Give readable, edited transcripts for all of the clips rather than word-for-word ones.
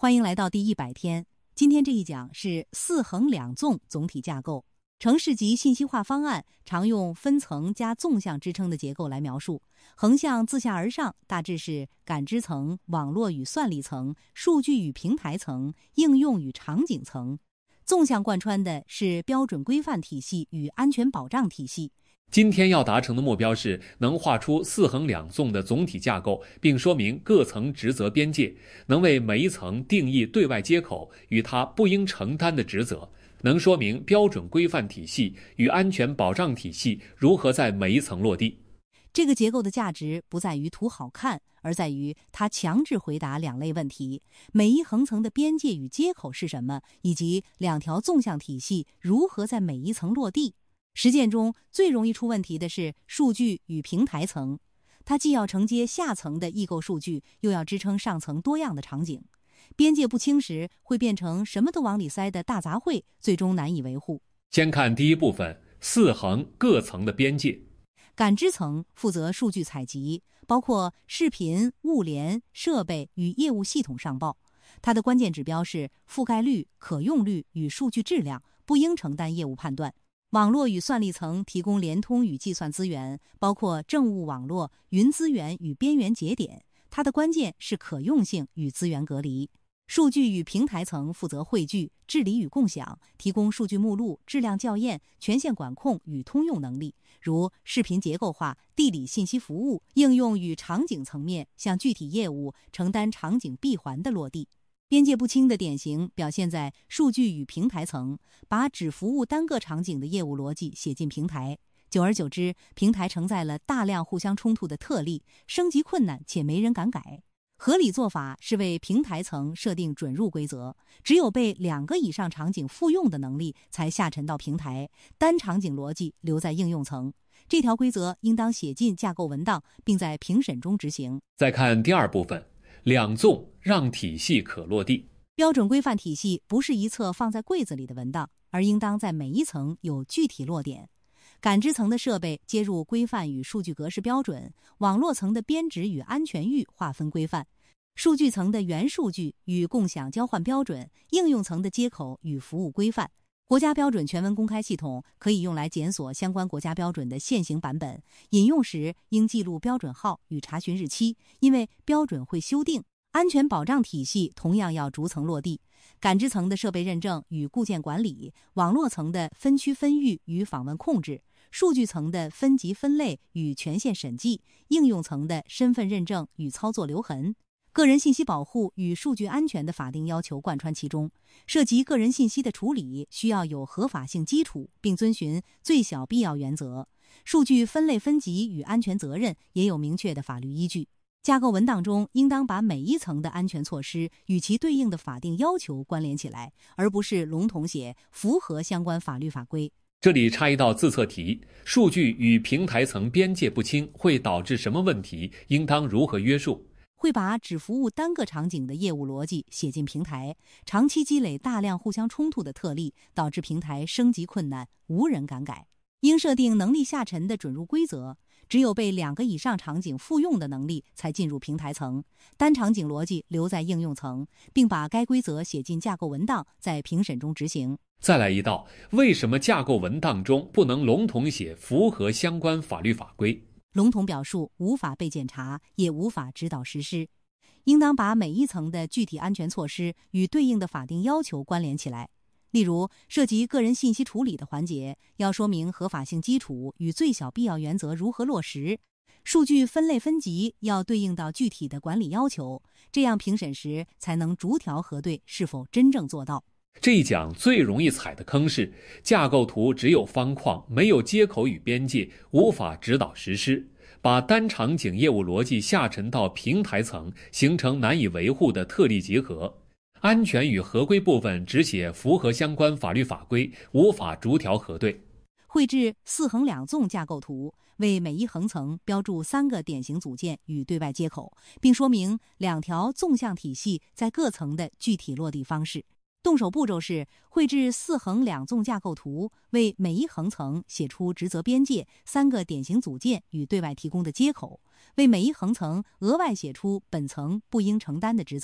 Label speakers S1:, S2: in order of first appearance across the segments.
S1: 欢迎来到第100天。今天这一讲是四横两纵总体架构。城市级信息化方案常用分层加纵向支撑的结构来描述。横向自下而上大致是感知层、网络与算力层、数据与平台层、应用与场景层。纵向贯穿的是标准规范体系与安全保障体系。
S2: 今天要达成的目标是能画出四横两纵的总体架构，并说明各层职责边界，能为每一层定义对外接口与它不应承担的职责，能说明标准规范体系与安全保障体系如何在每一层落地。
S1: 这个结构的价值不在于图好看，而在于它强制回答2类问题：每一横层的边界与接口是什么，以及2条纵向体系如何在每一层落地。实践中最容易出问题的是数据与平台层，它既要承接下层的异构数据，又要支撑上层多样的场景。边界不清时，会变成什么都往里塞的大杂烩，最终难以维护。
S2: 先看第一部分，四横各层的边界。
S1: 感知层负责数据采集，包括视频、物联、设备与业务系统上报。它的关键指标是覆盖率、可用率与数据质量，不应承担业务判断。网络与算力层提供联通与计算资源，包括政务网络、云资源与边缘节点，它的关键是可用性与资源隔离。数据与平台层负责汇聚、治理与共享，提供数据目录、质量校验、权限管控与通用能力，如视频结构化、地理信息服务。应用与场景层面向具体业务承担场景闭环的落地。边界不清的典型表现在数据与平台层，把只服务单个场景的业务逻辑写进平台，久而久之，平台承载了大量互相冲突的特例，升级困难且没人敢改。合理做法是为平台层设定准入规则，只有被2个以上场景复用的能力才下沉到平台，单场景逻辑留在应用层。这条规则应当写进架构文档，并在评审中执行。
S2: 再看第2部分，两纵让体系可落地。
S1: 标准规范体系不是一册放在柜子里的文档，而应当在每一层有具体落点。感知层的设备接入规范与数据格式标准，网络层的编值与安全域划分规范，数据层的原数据与共享交换标准，应用层的接口与服务规范。国家标准全文公开系统可以用来检索相关国家标准的现行版本，引用时应记录标准号与查询日期，因为标准会修订。安全保障体系同样要逐层落地，感知层的设备认证与固件管理，网络层的分区分域与访问控制，数据层的分级分类与权限审计，应用层的身份认证与操作留痕。个人信息保护与数据安全的法定要求贯穿其中，涉及个人信息的处理需要有合法性基础，并遵循最小必要原则。数据分类分级与安全责任也有明确的法律依据。架构文档中应当把每一层的安全措施与其对应的法定要求关联起来，而不是笼统写符合相关法律法规。
S2: 这里插一道自测题，数据与平台层边界不清会导致什么问题？应当如何约束？
S1: 会把只服务单个场景的业务逻辑写进平台，长期积累大量互相冲突的特例，导致平台升级困难，无人敢改。应设定能力下沉的准入规则，只有被2个以上场景复用的能力才进入平台层，单场景逻辑留在应用层，并把该规则写进架构文档，在评审中执行。
S2: 再来一道，为什么架构文档中不能笼统写符合相关法律法规？
S1: 笼统表述无法被检查，也无法指导实施。应当把每一层的具体安全措施与对应的法定要求关联起来。例如，涉及个人信息处理的环节，要说明合法性基础与最小必要原则如何落实；数据分类分级要对应到具体的管理要求，这样评审时才能逐条核对是否真正做到。
S2: 这一讲最容易踩的坑是架构图只有方框，没有接口与边界，无法指导实施，把单场景业务逻辑下沉到平台层，形成难以维护的特例结合。安全与合规部分只写符合相关法律法规，无法逐条核对。
S1: 绘制四横两纵架构图，为每一横层标注3个典型组件与对外接口，并说明2条纵向体系在各层的具体落地方式。动手步骤是绘制四横两纵架构图，为每一横层写出职责边界、3个典型组件与对外提供的接口，为每一横层额外写出本层不应承担的职责。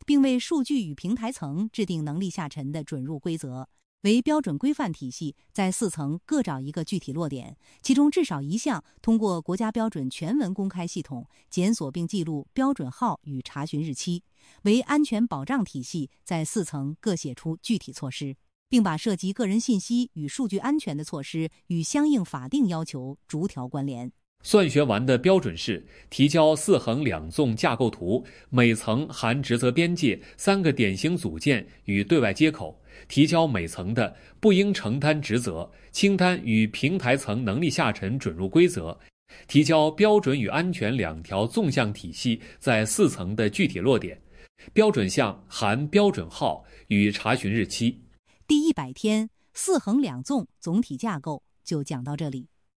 S1: 并为数据与平台层制定能力下沉的准入规则。为标准规范体系在4层各找一个具体落点，其中至少一项通过国家标准全文公开系统检索并记录标准号与查询日期。为安全保障体系在4层各写出具体措施，并把涉及个人信息与数据安全的措施与相应法定要求逐条关联。
S2: 算学完的标准是提交4横2纵架构图，每层含职责边界、3个典型组件与对外接口，提交每层的不应承担职责清单与平台层能力下沉准入规则，提交标准与安全2条纵向体系在4层的具体落点，标准项含标准号与查询日期。
S1: 第100天4横2纵总体架构就讲到这里。